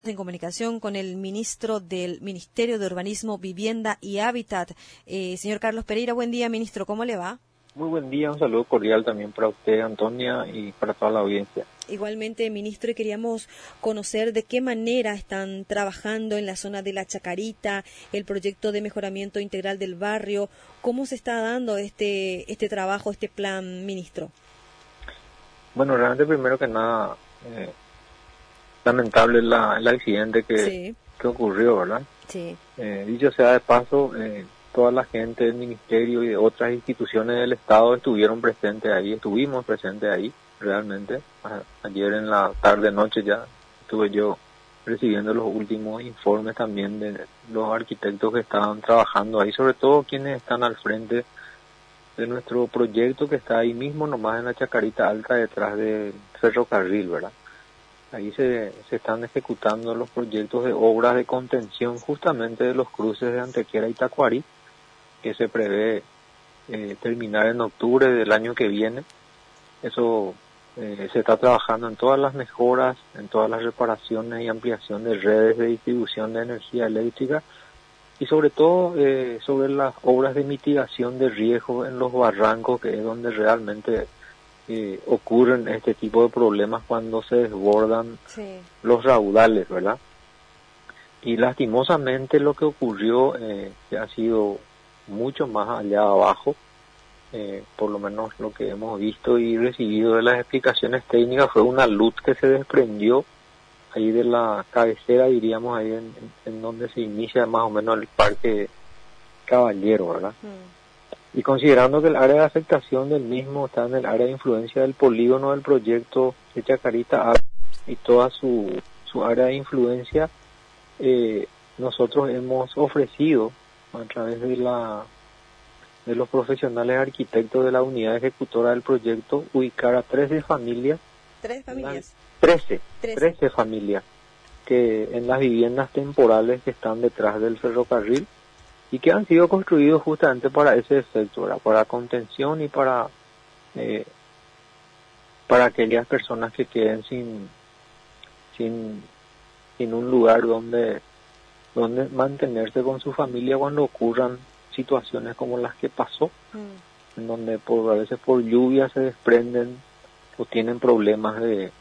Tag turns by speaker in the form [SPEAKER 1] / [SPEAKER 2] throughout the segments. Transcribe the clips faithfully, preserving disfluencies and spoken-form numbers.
[SPEAKER 1] En comunicación con el ministro del Ministerio de Urbanismo, Vivienda y Hábitat, eh, señor Carlos Pereira. Buen día, ministro, ¿cómo le va?
[SPEAKER 2] Muy buen día, un saludo cordial también para usted, Antonia, y para toda la audiencia.
[SPEAKER 1] Igualmente, ministro, y queríamos conocer de qué manera están trabajando en la zona de La Chacarita, el proyecto de mejoramiento integral del barrio. ¿Cómo se está dando este este trabajo, este plan, ministro?
[SPEAKER 2] Bueno, realmente primero que nada, eh, lamentable la, el accidente que,
[SPEAKER 1] Sí.
[SPEAKER 2] que ocurrió, ¿verdad?
[SPEAKER 1] Sí.
[SPEAKER 2] Eh, dicho sea de paso, eh, toda la gente del ministerio y de otras instituciones del Estado estuvieron presentes ahí, estuvimos presentes ahí, realmente. A, ayer en la tarde-noche ya estuve yo recibiendo los últimos informes también de los arquitectos que estaban trabajando ahí, sobre todo quienes están al frente de nuestro proyecto que está ahí mismo, nomás en la Chacarita Alta, detrás del ferrocarril, ¿verdad? Ahí se, se están ejecutando los proyectos de obras de contención justamente de los cruces de Antequera y Tacuarí, que se prevé eh, terminar en octubre del año que viene. Eso eh, se está trabajando en todas las mejoras, en todas las reparaciones y ampliación de redes de distribución de energía eléctrica y sobre todo eh, sobre las obras de mitigación de riesgo en los barrancos, que es donde realmente eh, ocurren este tipo de problemas cuando se desbordan
[SPEAKER 1] Sí.
[SPEAKER 2] los raudales, ¿verdad? Y lastimosamente lo que ocurrió eh, que ha sido mucho más allá abajo, eh, por lo menos lo que hemos visto y recibido de las explicaciones técnicas, fue una luz que se desprendió ahí de la cabecera, diríamos, ahí en, en, en donde se inicia más o menos el Parque Caballero, ¿verdad? Mm. Y considerando que el área de afectación del mismo está en el área de influencia del polígono del proyecto de Chacarita y toda su, su área de influencia, eh, nosotros hemos ofrecido a través de la de los profesionales arquitectos de la unidad ejecutora del proyecto ubicar a trece familias.
[SPEAKER 1] ¿Tres familias?
[SPEAKER 2] trece, trece familias que en las viviendas temporales que están detrás del ferrocarril y que han sido construidos justamente para ese efecto, ¿verdad? Para contención y para eh, para aquellas personas que queden sin sin sin un lugar donde donde mantenerse con su familia cuando ocurran situaciones como las que pasó, mm. en donde por a veces por lluvia se desprenden o tienen problemas de,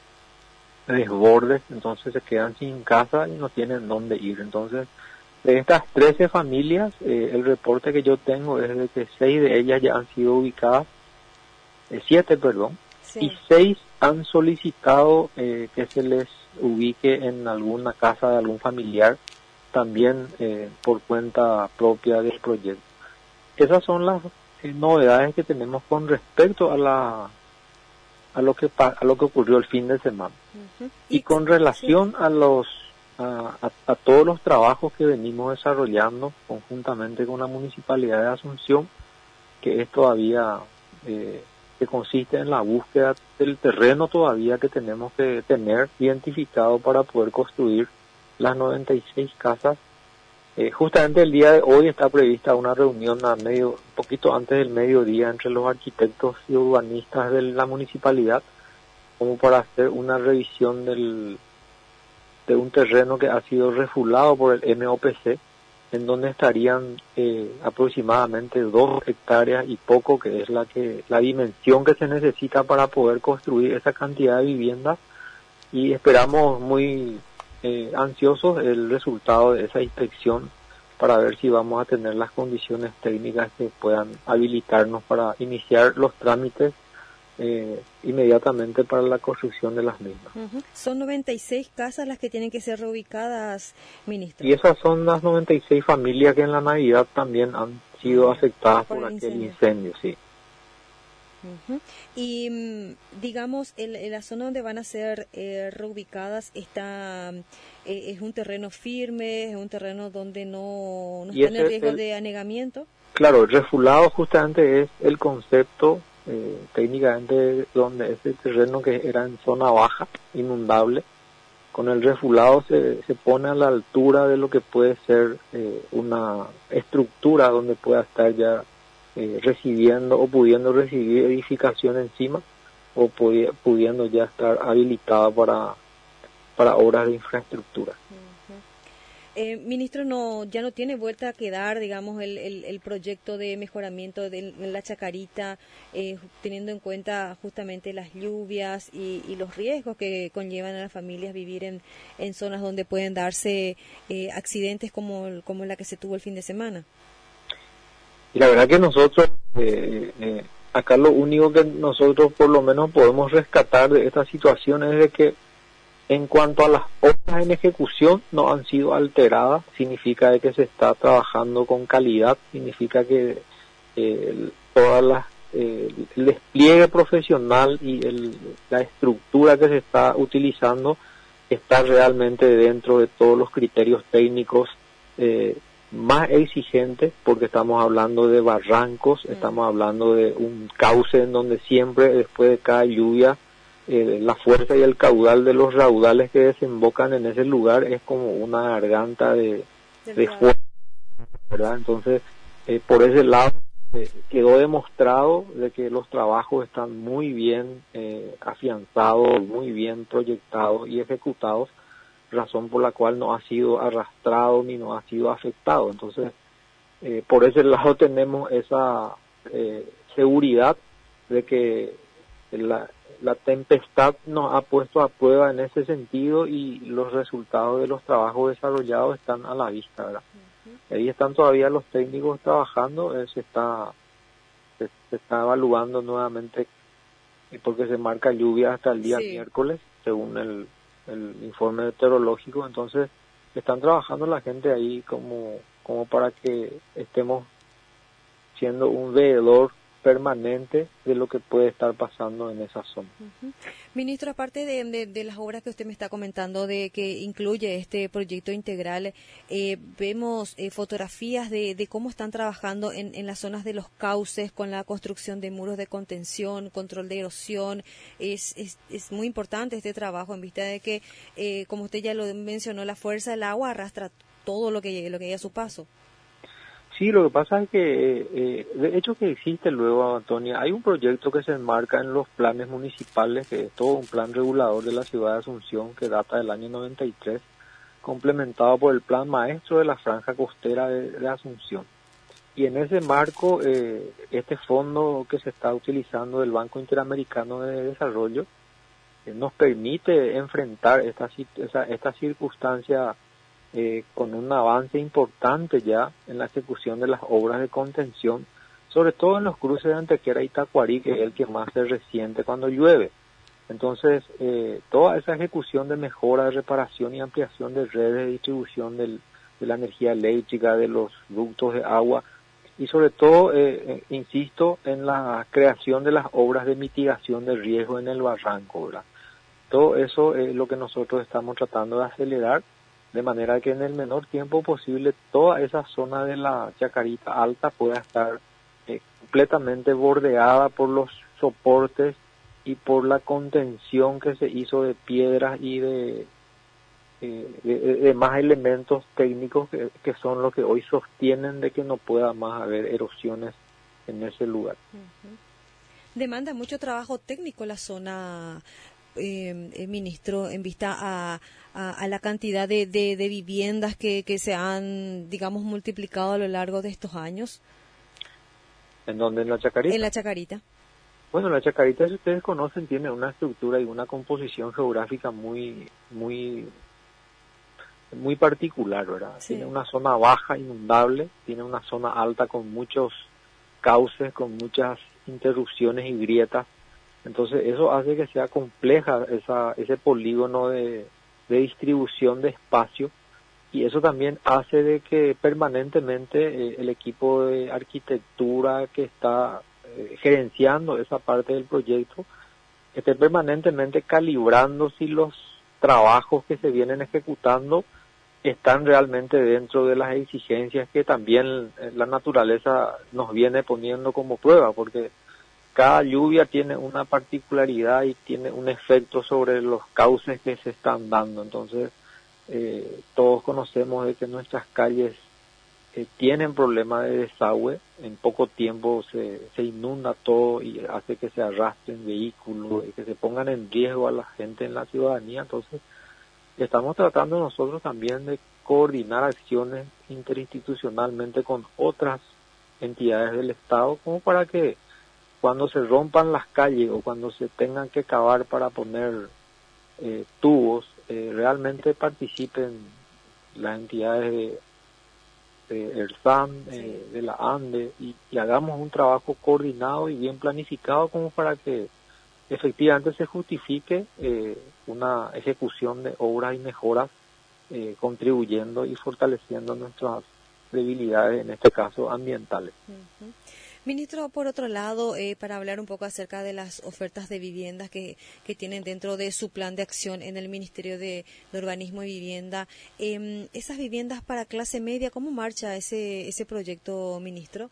[SPEAKER 2] de desbordes, entonces se quedan sin casa y no tienen dónde ir. Entonces, de estas trece familias, eh, el reporte que yo tengo es de que seis de ellas ya han sido ubicadas, eh, siete, perdón, sí. Y seis han solicitado eh, que se les ubique en alguna casa de algún familiar, también eh, por cuenta propia del proyecto. Esas son las eh, novedades que tenemos con respecto a la a lo que a lo que ocurrió el fin de semana. Uh-huh. Y, y con relación sí. a los a, a, a todos los trabajos que venimos desarrollando conjuntamente con la Municipalidad de Asunción, que es todavía eh, que consiste en la búsqueda del terreno todavía que tenemos que tener identificado para poder construir las noventa y seis casas. Eh, justamente el día de hoy está prevista una reunión a medio, un poquito antes del mediodía entre los arquitectos y urbanistas de la municipalidad, como para hacer una revisión del de un terreno que ha sido refulado por el M O P C, en donde estarían eh, aproximadamente dos hectáreas y poco, que es la que la dimensión que se necesita para poder construir esa cantidad de viviendas, y esperamos muy Eh, ansiosos el resultado de esa inspección para ver si vamos a tener las condiciones técnicas que puedan habilitarnos para iniciar los trámites eh, inmediatamente para la construcción de las mismas.
[SPEAKER 1] Uh-huh. Son noventa y seis casas las que tienen que ser reubicadas, ministro.
[SPEAKER 2] Y esas son las noventa y seis familias que en la Navidad también han sido uh-huh. afectadas por, por aquel incendio, incendio sí.
[SPEAKER 1] Uh-huh. Y digamos, en, en la zona donde van a ser eh, reubicadas está eh, es un terreno firme, es un terreno donde no, no está en riesgo el, de anegamiento.
[SPEAKER 2] Claro, el refulado justamente es el concepto eh, técnicamente donde ese terreno que era en zona baja, inundable, con el refulado se, se pone a la altura de lo que puede ser eh, una estructura donde pueda estar ya Eh, recibiendo o pudiendo recibir edificación encima o pudi- pudiendo ya estar habilitada para para obras de infraestructura.
[SPEAKER 1] Eh, ministro, no ya no tiene vuelta a quedar, digamos, el, el, el proyecto de mejoramiento de, de la Chacarita, eh, teniendo en cuenta justamente las lluvias y, y los riesgos que conllevan a las familias vivir en, en zonas donde pueden darse eh, accidentes como, como la que se tuvo el fin de semana.
[SPEAKER 2] Y la verdad que nosotros, eh, eh, acá lo único que nosotros por lo menos podemos rescatar de esta situación es de que en cuanto a las obras en ejecución no han sido alteradas, significa de que se está trabajando con calidad, significa que eh, todas las, eh, el despliegue profesional y el, la estructura que se está utilizando está realmente dentro de todos los criterios técnicos eh, más exigentes, porque estamos hablando de barrancos, mm. estamos hablando de un cauce en donde siempre después de cada lluvia Eh, la fuerza y el caudal de los raudales que desembocan en ese lugar es como una garganta de, de fuego, ¿verdad? Entonces, eh, por ese lado eh, quedó demostrado de que los trabajos están muy bien eh, afianzados, muy bien proyectados y ejecutados, razón por la cual no ha sido arrastrado ni no ha sido afectado. Entonces, eh, por ese lado tenemos esa eh, seguridad de que la La tempestad nos ha puesto a prueba en ese sentido y los resultados de los trabajos desarrollados están a la vista, ¿verdad? Uh-huh. Ahí están todavía los técnicos trabajando, eh, se está se, se está evaluando nuevamente porque se marca lluvia hasta el día sí. miércoles, según el, el informe meteorológico. Entonces están trabajando la gente ahí como como para que estemos siendo un veedor permanente de lo que puede estar pasando en esa zona.
[SPEAKER 1] Uh-huh. Ministro, aparte de, de, de las obras que usted me está comentando, de que incluye este proyecto integral, eh, vemos eh, fotografías de, de cómo están trabajando en, en las zonas de los cauces con la construcción de muros de contención, control de erosión. Es, es, es muy importante este trabajo en vista de que, eh, como usted ya lo mencionó, la fuerza del agua arrastra todo lo que, lo que hay a su paso.
[SPEAKER 2] Sí, lo que pasa es que, eh, de hecho que existe luego, Antonia, hay un proyecto que se enmarca en los planes municipales, que es todo un plan regulador de la ciudad de Asunción, que data del año noventa y tres, complementado por el plan maestro de la franja costera de, de Asunción. Y en ese marco, eh, este fondo que se está utilizando del Banco Interamericano de Desarrollo, eh, nos permite enfrentar esta, esta, esta circunstancia Eh, con un avance importante ya en la ejecución de las obras de contención, sobre todo en los cruces de Antequera y Tacuarí, que es el que más se resiente cuando llueve. Entonces, eh, toda esa ejecución de mejora, de reparación y ampliación de redes de distribución del, de la energía eléctrica, de los ductos de agua, y sobre todo, eh, eh, insisto, en la creación de las obras de mitigación de riesgo en el barranco, ¿verdad? Todo eso es lo que nosotros estamos tratando de acelerar, de manera que en el menor tiempo posible toda esa zona de la Chacarita Alta pueda estar eh, completamente bordeada por los soportes y por la contención que se hizo de piedras y de, eh, de, de más elementos técnicos que, que son los que hoy sostienen de que no pueda más haber erosiones en ese lugar.
[SPEAKER 1] Uh-huh. Demanda mucho trabajo técnico la zona, eh, eh, ministro, en vista a, a, a la cantidad de, de, de viviendas que, que se han, digamos, multiplicado a lo largo de estos años.
[SPEAKER 2] ¿En dónde? ¿En la Chacarita?
[SPEAKER 1] En la Chacarita.
[SPEAKER 2] Bueno, la Chacarita, si ustedes conocen, tiene una estructura y una composición geográfica muy, muy, muy particular, ¿verdad? Sí. Tiene una zona baja, inundable, tiene una zona alta con muchos cauces, con muchas interrupciones y grietas. Entonces eso hace que sea compleja esa, ese polígono de, de distribución de espacio, y eso también hace de que permanentemente eh, el equipo de arquitectura que está eh, gerenciando esa parte del proyecto esté permanentemente calibrando si los trabajos que se vienen ejecutando están realmente dentro de las exigencias que también la naturaleza nos viene poniendo como prueba, porque cada lluvia tiene una particularidad y tiene un efecto sobre los cauces que se están dando. Entonces, eh, todos conocemos de que nuestras calles eh, tienen problemas de desagüe. En poco tiempo se, se inunda todo y hace que se arrastren vehículos y que se pongan en riesgo a la gente en la ciudadanía. Entonces, estamos tratando nosotros también de coordinar acciones interinstitucionalmente con otras entidades del Estado, como para que cuando se rompan las calles o cuando se tengan que cavar para poner eh, tubos, eh, realmente participen las entidades de, de ERSAM, eh, de la ANDE, y, y hagamos un trabajo coordinado y bien planificado como para que efectivamente se justifique eh, una ejecución de obras y mejoras eh, contribuyendo y fortaleciendo nuestras debilidades, en este caso ambientales.
[SPEAKER 1] Uh-huh. Ministro, por otro lado, eh, para hablar un poco acerca de las ofertas de viviendas que, que tienen dentro de su plan de acción en el Ministerio de, de Urbanismo y Vivienda, eh, esas viviendas para clase media, ¿cómo marcha ese, ese proyecto, ministro?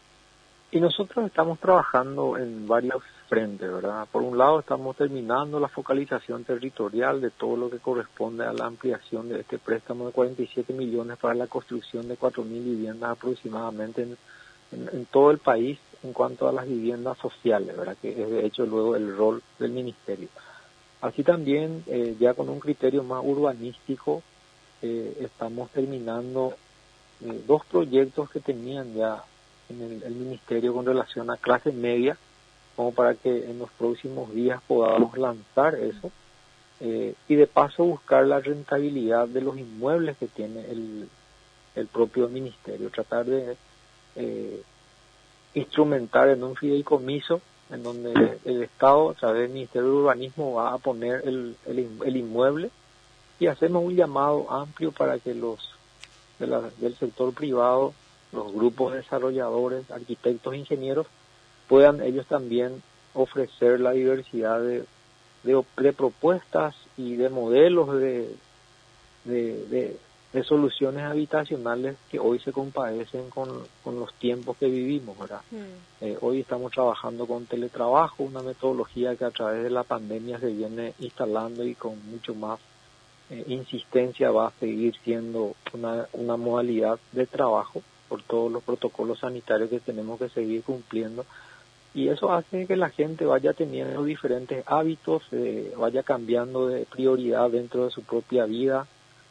[SPEAKER 2] Y nosotros estamos trabajando en varios frentes, ¿verdad? Por un lado, estamos terminando la focalización territorial de todo lo que corresponde a la ampliación de este préstamo de cuarenta y siete millones para la construcción de cuatro mil viviendas aproximadamente en, en, en todo el país en cuanto a las viviendas sociales, ¿verdad? Que es de hecho luego el rol del ministerio. Así también, eh, ya con un criterio más urbanístico, eh, estamos terminando eh, dos proyectos que tenían ya en el, el ministerio con relación a clase media, como para que en los próximos días podamos lanzar eso eh, y de paso buscar la rentabilidad de los inmuebles que tiene el, el propio ministerio, tratar de eh, instrumentar en un fideicomiso en donde el, el Estado a través del Ministerio de Urbanismo va a poner el, el, el inmueble, y hacemos un llamado amplio para que los de la, del sector privado, los grupos desarrolladores, arquitectos, ingenieros, puedan ellos también ofrecer la diversidad de, de, de propuestas y de modelos de, de, de, de soluciones habitacionales que hoy se compadecen con, con los tiempos que vivimos, ¿verdad? Mm. Eh, hoy estamos trabajando con teletrabajo, una metodología que a través de la pandemia se viene instalando y con mucho más eh, insistencia va a seguir siendo una, una modalidad de trabajo por todos los protocolos sanitarios que tenemos que seguir cumpliendo. Y eso hace que la gente vaya teniendo diferentes hábitos, eh, vaya cambiando de prioridad dentro de su propia vida,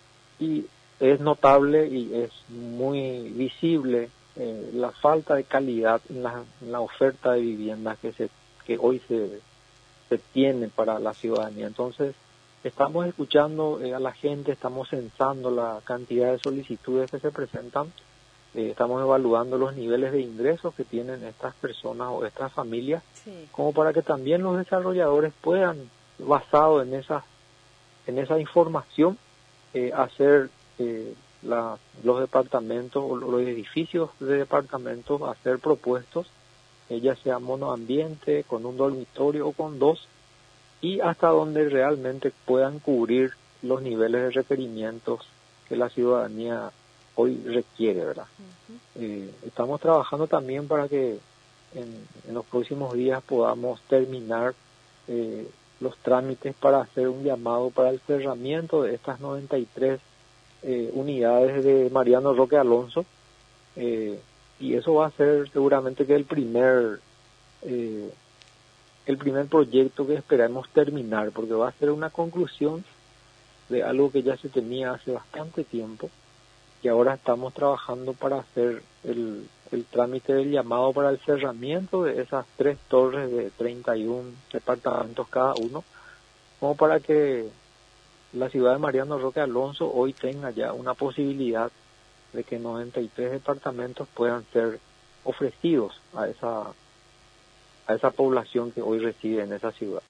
[SPEAKER 2] y es notable y es muy visible eh, la falta de calidad en la, en la oferta de viviendas que se que hoy se, se tiene para la ciudadanía. Entonces, estamos escuchando eh, a la gente, estamos censando la cantidad de solicitudes que se presentan. Eh, estamos evaluando los niveles de ingresos que tienen estas personas o estas familias, sí, como para que también los desarrolladores puedan, basado en esa, en esa información, eh, hacer eh, la, los departamentos o los edificios de departamentos, hacer propuestos, eh, ya sea monoambiente, con un dormitorio o con dos, y hasta donde realmente puedan cubrir los niveles de requerimientos que la ciudadanía hoy requiere, ¿verdad? Uh-huh. Eh, estamos trabajando también para que en, en los próximos días podamos terminar eh, los trámites para hacer un llamado para el cerramiento de estas noventa y tres eh, unidades de Mariano Roque Alonso, eh, y eso va a ser seguramente que el primer eh, el primer proyecto que esperamos terminar, porque va a ser una conclusión de algo que ya se tenía hace bastante tiempo, y ahora estamos trabajando para hacer el, el trámite del llamado para el cerramiento de esas tres torres de treinta y uno departamentos cada uno, como para que la ciudad de Mariano Roque Alonso hoy tenga ya una posibilidad de que noventa y tres departamentos puedan ser ofrecidos a esa, a esa población que hoy reside en esa ciudad.